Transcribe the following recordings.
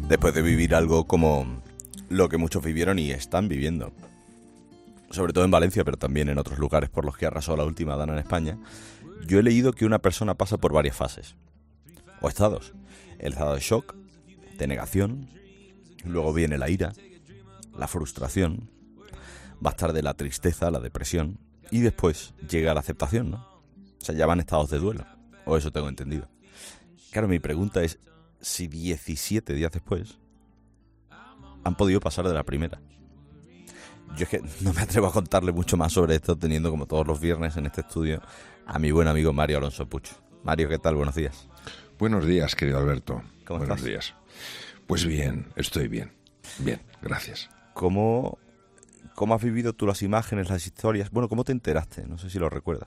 después de vivir algo como lo que muchos vivieron y están viviendo, sobre todo en Valencia, pero también en otros lugares por los que arrasó la última dana en España, yo he leído que una persona pasa por varias fases, o estados. El estado de shock, de negación, luego viene la ira, la frustración, más tarde la tristeza, la depresión, y después llega la aceptación, ¿no? O sea, ya van estados de duelo, o eso tengo entendido. Claro, mi pregunta es si 17 días después han podido pasar de la primera. Yo es que no me atrevo a contarle mucho más sobre esto, teniendo como todos los viernes en este estudio a mi buen amigo Mario Alonso Puig. Mario, ¿qué tal? Buenos días. Buenos días, querido Alberto. ¿Cómo Buenos estás? días. Pues bien, estoy bien. Bien, gracias. ¿Cómo has vivido tú las imágenes, las historias? Bueno, ¿cómo te enteraste? No sé si lo recuerdas.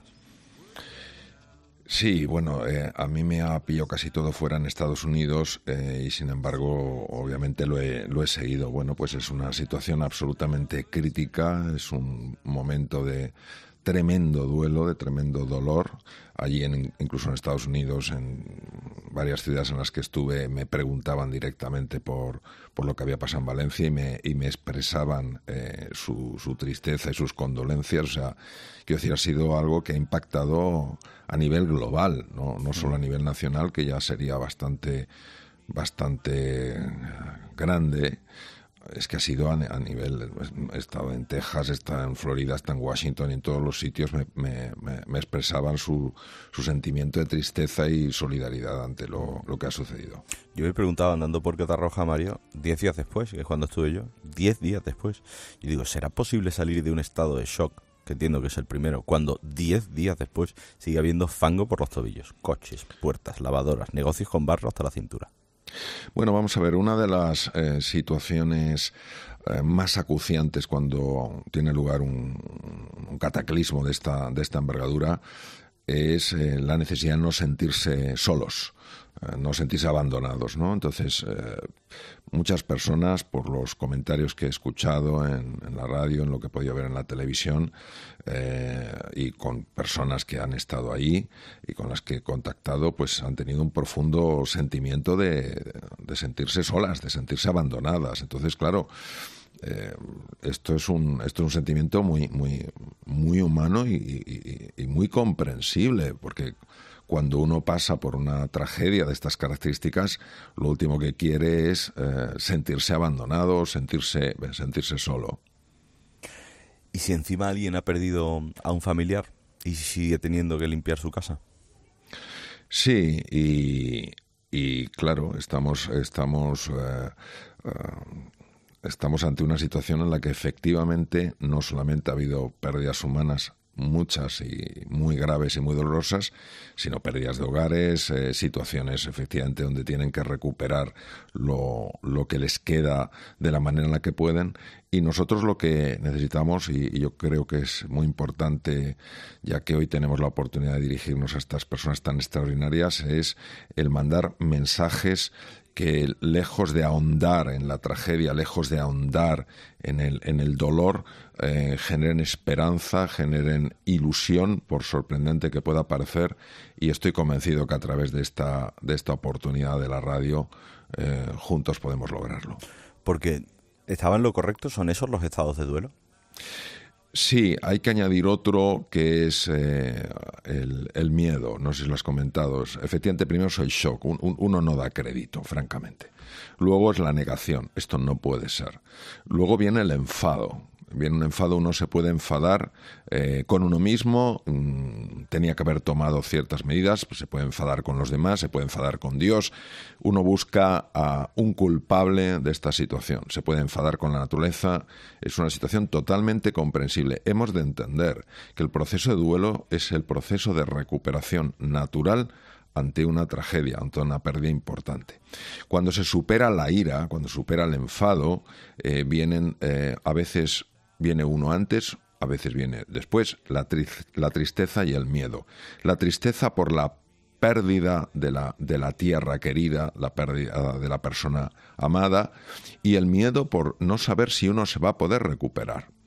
Sí, bueno, a mí me ha pillado casi todo fuera en Estados Unidos y sin embargo, obviamente lo he seguido. Bueno, pues es una situación absolutamente crítica, es un momento de tremendo duelo, de tremendo dolor. Allí, incluso en Estados Unidos, en varias ciudades en las que estuve, me preguntaban directamente por lo que había pasado en Valencia y me expresaban su tristeza y sus condolencias. O sea, quiero decir, ha sido algo que ha impactado a nivel global, no solo a nivel nacional, que ya sería bastante grande. Es que ha sido a nivel... He estado en Texas, he estado en Florida, he estado en Washington, y en todos los sitios me expresaban su sentimiento de tristeza y solidaridad ante lo que ha sucedido. Yo me preguntaba, andando por Catarroja, Mario, 10 días después, que es cuando estuve yo, 10 días después, y digo, ¿será posible salir de un estado de shock, que entiendo que es el primero, cuando 10 días después sigue habiendo fango por los tobillos, coches, puertas, lavadoras, negocios con barro hasta la cintura? Bueno, vamos a ver, una de las situaciones más acuciantes cuando tiene lugar un cataclismo de esta envergadura es la necesidad de no sentirse solos, no sentirse abandonados, ¿no? Entonces, muchas personas, por los comentarios que he escuchado en la radio, en lo que he podido ver en la televisión, y con personas que han estado ahí y con las que he contactun pues han tenido un profundo sentimiento de sentirse solas, de sentirse abandonadas. Entonces, claro, esto es un sentimiento muy humano y muy comprensible, porque cuando uno pasa por una tragedia de estas características, lo último que quiere es sentirse abandonado, sentirse solo. ¿Y si encima alguien ha perdido a un familiar y sigue teniendo que limpiar su casa? Sí, y claro, estamos ante una situación en la que efectivamente no solamente ha habido pérdidas humanas, muchas y muy graves y muy dolorosas, sino pérdidas de hogares, situaciones efectivamente donde tienen que recuperar lo que les queda de la manera en la que pueden. Y nosotros lo que necesitamos, y yo creo que es muy importante, ya que hoy tenemos la oportunidad de dirigirnos a estas personas tan extraordinarias, es el mandar mensajes que, lejos de ahondar en la tragedia, lejos de ahondar en el dolor, generen esperanza, generen ilusión, por sorprendente que pueda parecer, y estoy convencido que a través de esta oportunidad de la radio, juntos podemos lograrlo. Porque ¿estaba en lo correcto? ¿Son esos los estados de duelo? Sí, hay que añadir otro que es el miedo, no sé si lo has comentado. Efectivamente, primero es el shock, uno no da crédito, francamente. Luego es la negación, esto no puede ser. Luego viene el enfado. Viene un enfado, uno se puede enfadar con uno mismo, tenía que haber tomado ciertas medidas, pues se puede enfadar con los demás, se puede enfadar con Dios. Uno busca a un culpable de esta situación, se puede enfadar con la naturaleza. Es una situación totalmente comprensible. Hemos de entender que el proceso de duelo es el proceso de recuperación natural ante una tragedia, ante una pérdida importante. Cuando se supera la ira, cuando se supera el enfado, a veces viene uno antes, a veces viene después, la tristeza y el miedo. La tristeza por la pérdida de la tierra querida, la pérdida de la persona amada, y el miedo por no saber si uno se va a poder recuperar.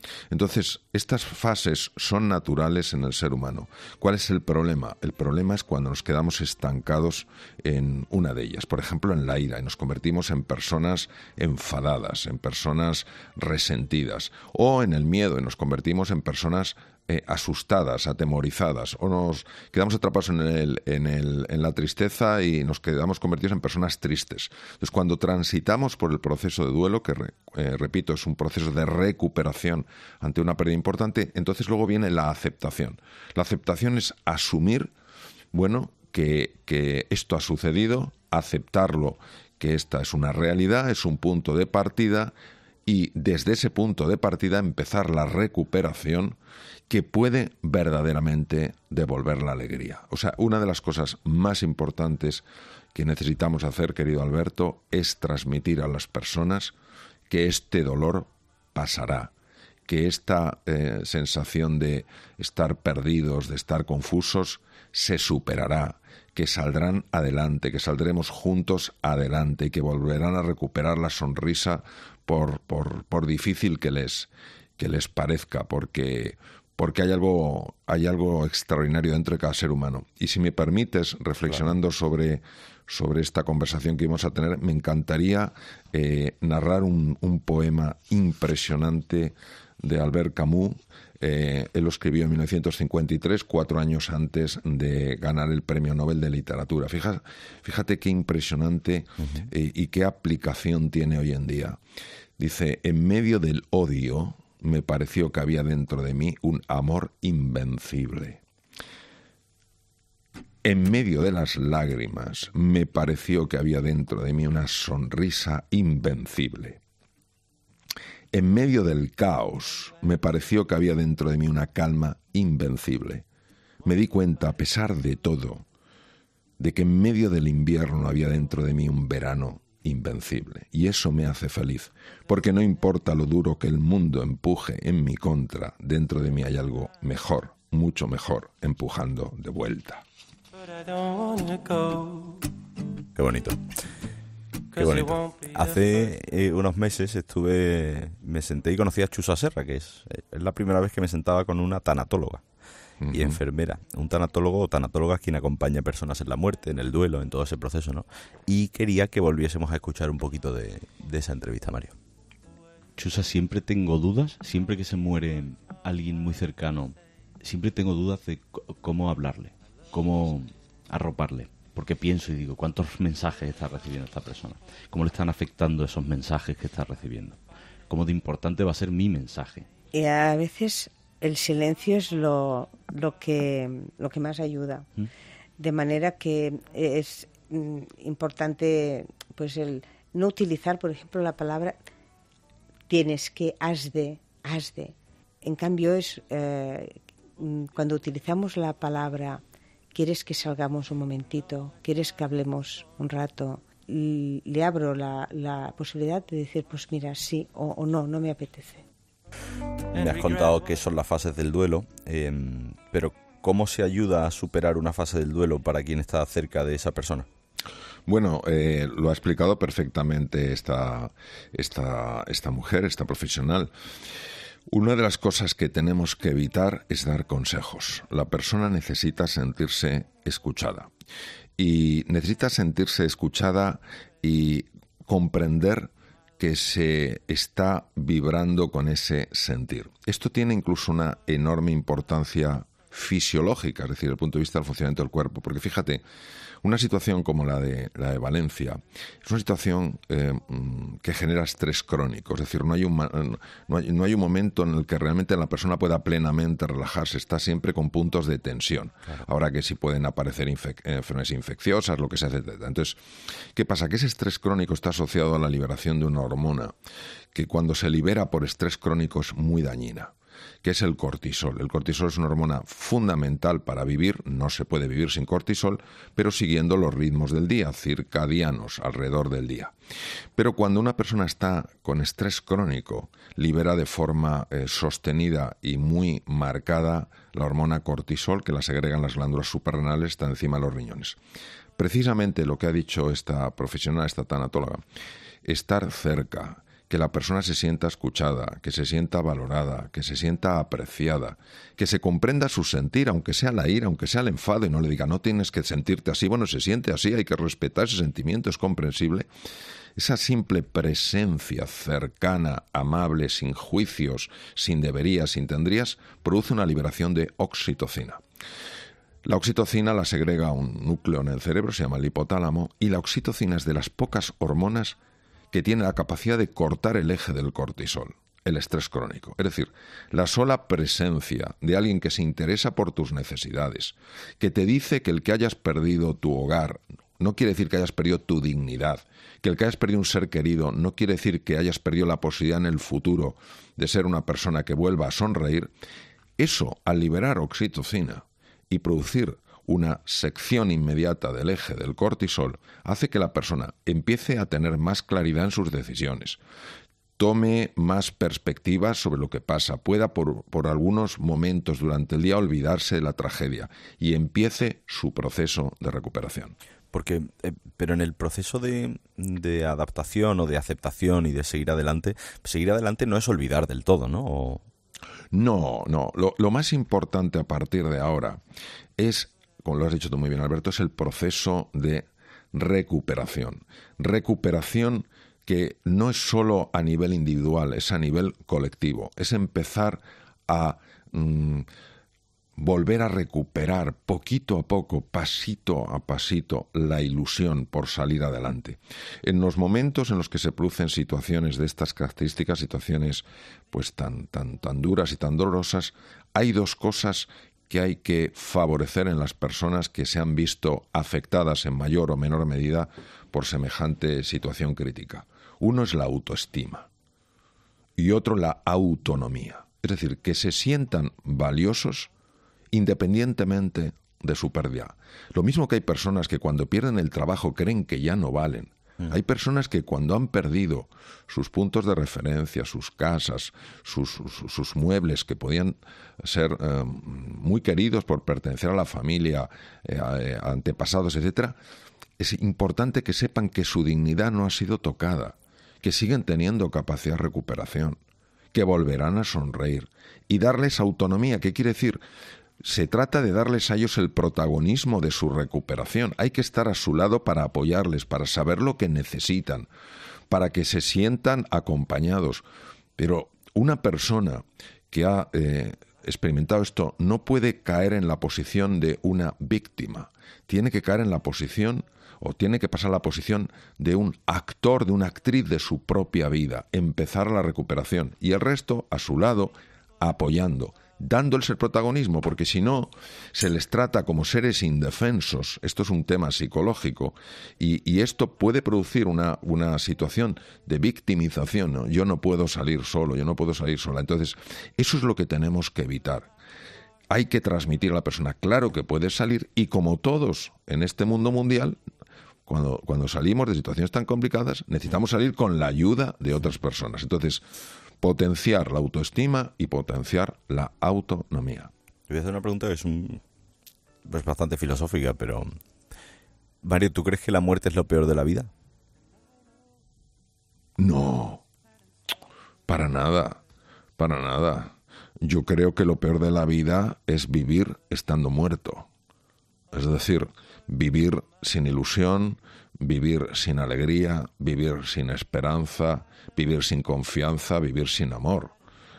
Entonces, estas fases son naturales en el ser humano. ¿Cuál es el problema? El problema es cuando nos quedamos estancados en una de ellas. Por ejemplo, en la ira, y nos convertimos en personas enfadadas, en personas resentidas. O en el miedo, y nos convertimos en personas asustadas, atemorizadas, o nos quedamos atrapados en la tristeza y nos quedamos convertidos en personas tristes. Entonces, cuando transitamos por el proceso de duelo, que repito, es un proceso de recuperación ante una pérdida importante, entonces luego viene la aceptación. La aceptación es asumir, bueno, que esto ha sucedido, aceptarlo, que esta es una realidad, es un punto de partida, y desde ese punto de partida empezar la recuperación que puede verdaderamente devolver la alegría. O sea, una de las cosas más importantes que necesitamos hacer, querido Alberto, es transmitir a las personas que este dolor pasará, que esta sensación de estar perdidos, de estar confusos, se superará, que saldrán adelante, que saldremos juntos adelante y que volverán a recuperar la sonrisa por difícil que les parezca, porque hay algo extraordinario dentro de cada ser humano. Y si me permites, reflexionando sobre esta conversación que íbamos a tener, me encantaría narrar un poema impresionante de Albert Camus. Él lo escribió en 1953, 4 años antes de ganar el Premio Nobel de Literatura. Fíjate qué impresionante y qué aplicación tiene hoy en día. Dice: en medio del odio me pareció que había dentro de mí un amor invencible. En medio de las lágrimas me pareció que había dentro de mí una sonrisa invencible. En medio del caos me pareció que había dentro de mí una calma invencible. Me di cuenta, a pesar de todo, de que en medio del invierno había dentro de mí un verano invencible. Y eso me hace feliz, porque no importa lo duro que el mundo empuje en mi contra, dentro de mí hay algo mejor, mucho mejor, empujando de vuelta. Qué bonito. Qué bonito. Hace unos meses me senté y conocí a Chusa Serra, que es la primera vez que me sentaba con una tanatóloga y enfermera. Un tanatólogo o tanatóloga es quien acompaña a personas en la muerte, en el duelo, en todo ese proceso, ¿no? Y quería que volviésemos a escuchar un poquito de esa entrevista, Mario. Chusa, siempre tengo dudas, siempre que se muere alguien muy cercano, siempre tengo dudas de cómo hablarle, cómo arroparle. Porque pienso y digo, ¿cuántos mensajes está recibiendo esta persona? ¿Cómo le están afectando esos mensajes que está recibiendo? ¿Cómo de importante va a ser mi mensaje? Y a veces el silencio es lo que más ayuda. De manera que es importante pues el no utilizar, por ejemplo, la palabra tienes que, has de. En cambio, es cuando utilizamos la palabra ¿quieres que salgamos un momentito? ¿Quieres que hablemos un rato? Le abro la posibilidad de decir, pues mira, sí o no me apetece. Me has contado qué son las fases del duelo, pero ¿cómo se ayuda a superar una fase del duelo para quien está cerca de esa persona? Bueno, lo ha explicado perfectamente esta mujer, esta profesional. Una de las cosas que tenemos que evitar es dar consejos. La persona necesita sentirse escuchada. Y necesita sentirse escuchada y comprender que se está vibrando con ese sentir. Esto tiene incluso una enorme importancia fisiológica, es decir, desde el punto de vista del funcionamiento del cuerpo. Porque fíjate, una situación como la de Valencia es una situación que genera estrés crónico, es decir, no hay un momento en el que realmente la persona pueda plenamente relajarse, está siempre con puntos de tensión. Claro. Ahora que sí pueden aparecer enfermedades infecciosas, lo que sea, etc. Entonces, ¿qué pasa? Que ese estrés crónico está asociado a la liberación de una hormona que cuando se libera por estrés crónico es muy dañina, que es el cortisol. El cortisol es una hormona fundamental para vivir, no se puede vivir sin cortisol, pero siguiendo los ritmos del día, circadianos, alrededor del día. Pero cuando una persona está con estrés crónico, libera de forma sostenida y muy marcada la hormona cortisol, que la segregan las glándulas suprarrenales, está encima de los riñones. Precisamente lo que ha dicho esta profesional, esta tanatóloga, estar cerca, que la persona se sienta escuchada, que se sienta valorada, que se sienta apreciada, que se comprenda su sentir, aunque sea la ira, aunque sea el enfado, y no le diga, no tienes que sentirte así, bueno, se siente así, hay que respetar ese sentimiento, es comprensible. Esa simple presencia cercana, amable, sin juicios, sin deberías, sin tendrías, produce una liberación de oxitocina. La oxitocina la segrega un núcleo en el cerebro, se llama el hipotálamo, y la oxitocina es de las pocas hormonas que tiene la capacidad de cortar el eje del cortisol, el estrés crónico. Es decir, la sola presencia de alguien que se interesa por tus necesidades, que te dice que el que hayas perdido tu hogar no quiere decir que hayas perdido tu dignidad, que el que hayas perdido un ser querido no quiere decir que hayas perdido la posibilidad en el futuro de ser una persona que vuelva a sonreír, eso, al liberar oxitocina y producir una sección inmediata del eje del cortisol, hace que la persona empiece a tener más claridad en sus decisiones, tome más perspectivas sobre lo que pasa, pueda por algunos momentos durante el día olvidarse de la tragedia y empiece su proceso de recuperación. Porque, pero en el proceso de adaptación o de aceptación y de seguir adelante no es olvidar del todo, ¿no? No. Lo más importante a partir de ahora es, como lo has dicho tú muy bien, Alberto, es el proceso de recuperación. Recuperación que no es solo a nivel individual, es a nivel colectivo. Es empezar a volver a recuperar poquito a poco, pasito a pasito, la ilusión por salir adelante. En los momentos en los que se producen situaciones de estas características, situaciones pues tan duras y tan dolorosas, hay dos cosas que hay que favorecer en las personas que se han visto afectadas en mayor o menor medida por semejante situación crítica. Uno es la autoestima y otro la autonomía. Es decir, que se sientan valiosos independientemente de su pérdida. Lo mismo que hay personas que cuando pierden el trabajo creen que ya no valen. Hay personas que cuando han perdido sus puntos de referencia, sus casas, sus muebles que podían ser muy queridos por pertenecer a la familia, antepasados, etc., es importante que sepan que su dignidad no ha sido tocada, que siguen teniendo capacidad de recuperación, que volverán a sonreír y darles autonomía. ¿Qué quiere decir? Se trata de darles a ellos el protagonismo de su recuperación. Hay que estar a su lado para apoyarles, para saber lo que necesitan, para que se sientan acompañados. Pero una persona que ha experimentado esto no puede caer en la posición de una víctima. Tiene que caer en la posición, o tiene que pasar a la posición de un actor, de una actriz de su propia vida, empezar la recuperación. Y el resto, a su lado, apoyando, dándoles el protagonismo, porque si no, se les trata como seres indefensos. Esto es un tema psicológico y esto puede producir una situación de victimización, ¿no? Yo no puedo salir solo, yo no puedo salir sola. Entonces, eso es lo que tenemos que evitar. Hay que transmitir a la persona, claro que puedes salir, y como todos en este mundo mundial, cuando salimos de situaciones tan complicadas, necesitamos salir con la ayuda de otras personas. Entonces, potenciar la autoestima y potenciar la autonomía. Te voy a hacer una pregunta que es bastante filosófica, pero Mario, ¿tú crees que la muerte es lo peor de la vida? No, para nada. Yo creo que lo peor de la vida es vivir estando muerto. Es decir, vivir sin ilusión, vivir sin alegría, vivir sin esperanza, vivir sin confianza, vivir sin amor.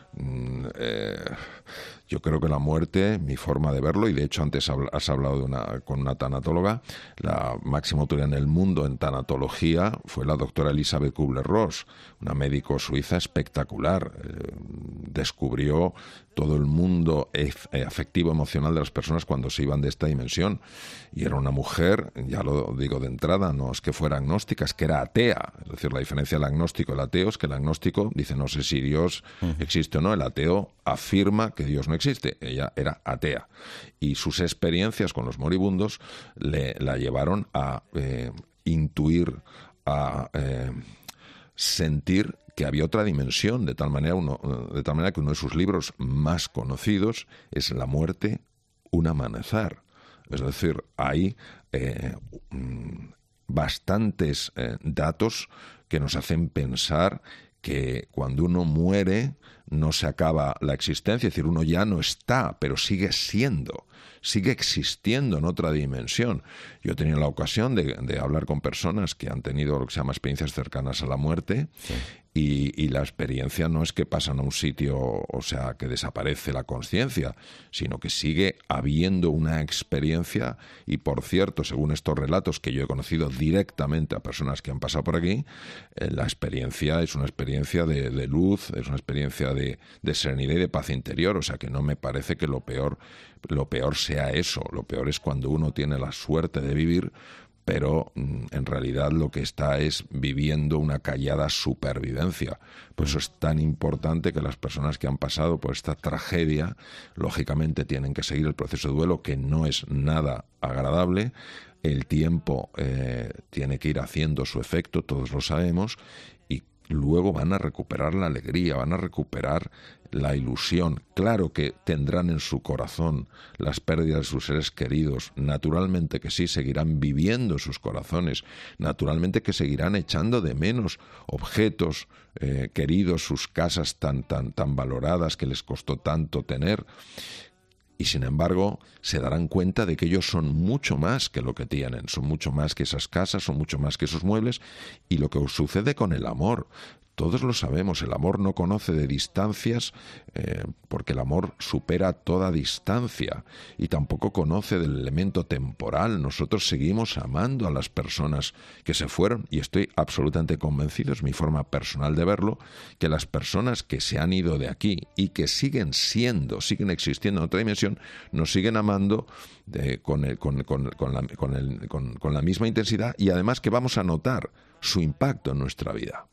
Yo creo que la muerte, mi forma de verlo, y de hecho antes has hablado con una tanatóloga, la máxima autoridad en el mundo en tanatología fue la doctora Elisabeth Kubler-Ross, una médico suiza espectacular. Descubrió todo el mundo afectivo, emocional de las personas cuando se iban de esta dimensión. Y era una mujer, ya lo digo de entrada, no es que fuera agnóstica, es que era atea. Es decir, la diferencia del agnóstico y el ateo es que el agnóstico dice no sé si Dios existe o no, el ateo afirma que Dios no existe. Ella era atea. Y sus experiencias con los moribundos la llevaron a intuir, a sentir que había otra dimensión, de tal manera que uno de sus libros más conocidos es La muerte, un amanecer. Es decir, hay bastantes datos que nos hacen pensar que cuando uno muere no se acaba la existencia, es decir, uno ya no está, pero sigue siendo, sigue existiendo en otra dimensión. Yo he tenido la ocasión de hablar con personas que han tenido lo que se llama experiencias cercanas a la muerte. Sí. Y la experiencia no es que pasan a un sitio, o sea, que desaparece la conciencia, sino que sigue habiendo una experiencia. Y por cierto, según estos relatos que yo he conocido directamente a personas que han pasado por aquí, la experiencia es una experiencia de luz, es una experiencia de serenidad y de paz interior. O sea que no me parece que lo peor sea eso. Lo peor es cuando uno tiene la suerte de vivir, pero en realidad lo que está es viviendo una callada supervivencia. Por eso es tan importante que las personas que han pasado por esta tragedia, lógicamente tienen que seguir el proceso de duelo, que no es nada agradable. El tiempo tiene que ir haciendo su efecto, todos lo sabemos, y luego van a recuperar la alegría, van a recuperar la ilusión. Claro que tendrán en su corazón las pérdidas de sus seres queridos, naturalmente que sí, seguirán viviendo sus corazones, naturalmente que seguirán echando de menos objetos queridos, sus casas tan valoradas que les costó tanto tener. Y sin embargo, se darán cuenta de que ellos son mucho más que lo que tienen, son mucho más que esas casas, son mucho más que esos muebles. Y lo que sucede con el amor, todos lo sabemos, el amor no conoce de distancias, porque el amor supera toda distancia, y tampoco conoce del elemento temporal. Nosotros seguimos amando a las personas que se fueron, y estoy absolutamente convencido, es mi forma personal de verlo, que las personas que se han ido de aquí y que siguen existiendo en otra dimensión, nos siguen amando con la misma intensidad, y además que vamos a notar su impacto en nuestra vida.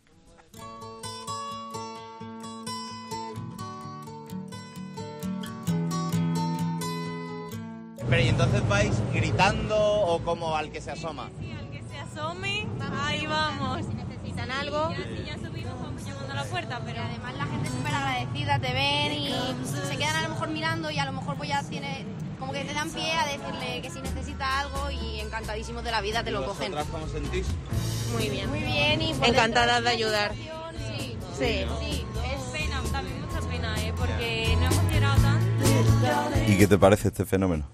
Pero ¿y entonces vais gritando o como al que se asoma? Sí, al que se asome, ahí vamos. Si necesitan algo. Y ya subimos, vamos llamando a la puerta, pero además la gente es súper agradecida, te ven y se quedan a lo mejor mirando, y a lo mejor pues ya como que te dan pie a decirle que si necesita algo, y encantadísimos de la vida te lo cogen. ¿Vosotras cómo sentís? muy bien. Muy bien, y encantadas de ayudar. Sí. Es pena, también mucha pena, porque no hemos llegado tanto. ¿Y qué te parece este fenómeno?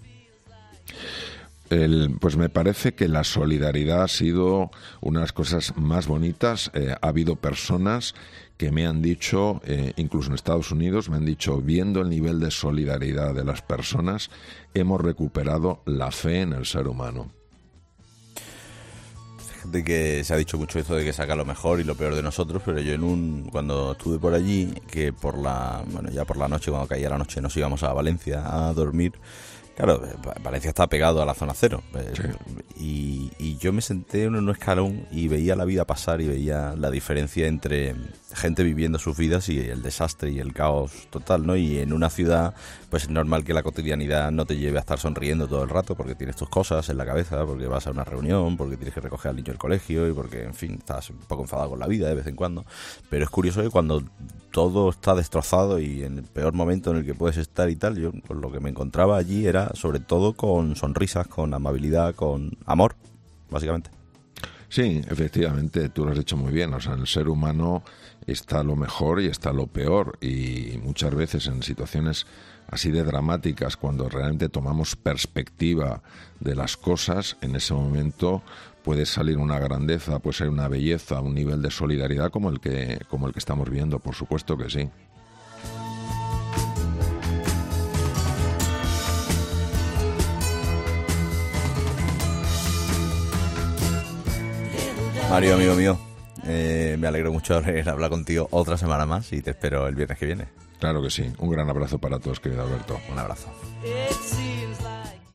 Pues me parece que la solidaridad ha sido una de las cosas más bonitas. Ha habido personas que me han dicho, incluso en Estados Unidos, me han dicho, viendo el nivel de solidaridad de las personas, hemos recuperado la fe en el ser humano. De que se ha dicho mucho esto de que saca lo mejor y lo peor de nosotros, pero yo cuando estuve por allí, que ya por la noche, cuando caía la noche, nos íbamos a Valencia a dormir. Claro, Valencia está pegado a la zona cero. Sí. Y yo me senté en un escalón y veía la vida pasar, y veía la diferencia entre gente viviendo sus vidas y el desastre y el caos total, ¿no? Y en una ciudad, pues es normal que la cotidianidad no te lleve a estar sonriendo todo el rato, porque tienes tus cosas en la cabeza, porque vas a una reunión, porque tienes que recoger al niño del colegio, y porque, en fin, estás un poco enfadado con la vida de vez en cuando. Pero es curioso que cuando todo está destrozado y en el peor momento en el que puedes estar y tal, yo pues, lo que me encontraba allí era sobre todo con sonrisas, con amabilidad, con amor, básicamente. Sí, efectivamente, tú lo has dicho muy bien. O sea, en el ser humano está lo mejor y está lo peor, y muchas veces en situaciones así de dramáticas, cuando realmente tomamos perspectiva de las cosas, en ese momento puede salir una grandeza, puede ser una belleza, un nivel de solidaridad como el que estamos viendo, por supuesto que sí. Mario, amigo mío, me alegro mucho de hablar contigo otra semana más, y te espero el viernes que viene. Claro que sí. Un gran abrazo para todos, querido Alberto. Un abrazo.